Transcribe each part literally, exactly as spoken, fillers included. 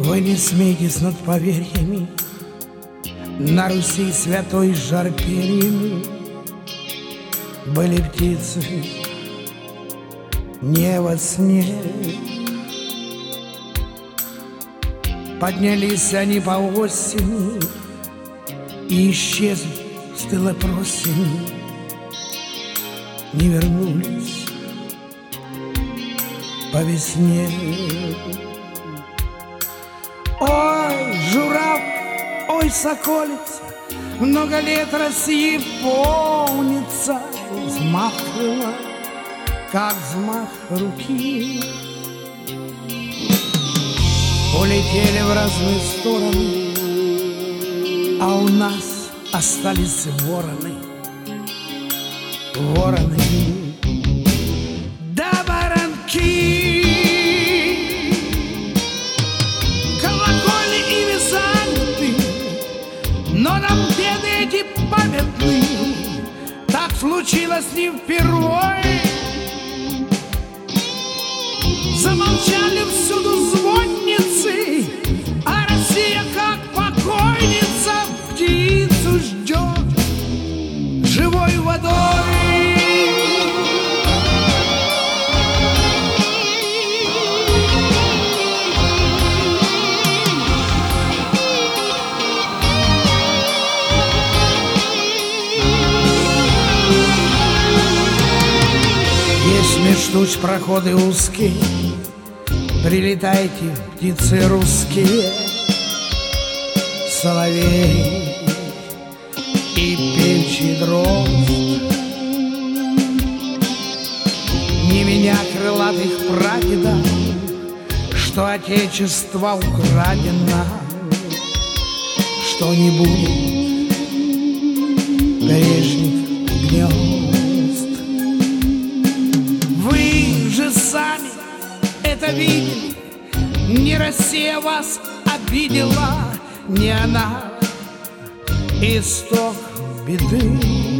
Вы не смейтесь над поверьями, на Руси святой жар перьями были птицы не во сне. Поднялись они по осени и исчезли с тыла просени, не вернулись по весне. Ой, журавль, ой, соколица, много лет России помнится. Взмах крыла, как взмах руки. Улетели в разные стороны, а у нас остались вороны. Вороны да воронки. Колокольни ими заняты, но нам беды эти памятны. Так случилось не впервой. Замолчали всюду звонницы, а Россия, как покойница, птицу ждет живой водой. Есть меж туч проходы узкие, прилетайте, птицы русские, соловей и певчий дрозд. Не меня крылатых прадедов, что отечество украдено, что не будет прежних гнезд. Вы же сами это видели, не Россия вас обидела, не она исток беды.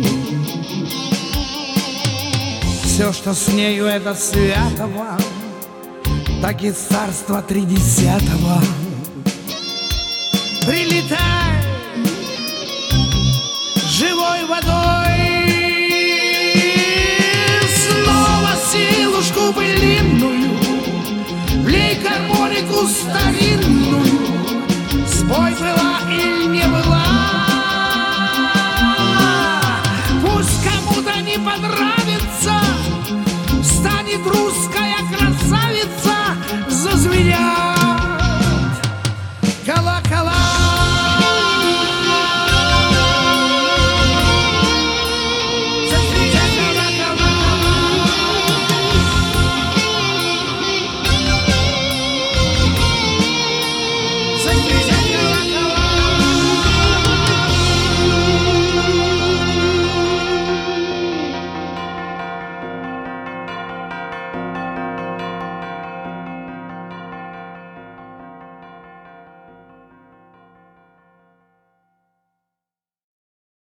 Все, что с нею, это свято вам, так и царство тридесятого. Прилетай живой водой, снова силушку былинную, влей гармонику старинную, спой, была или не была, пусть кому-то не понравится.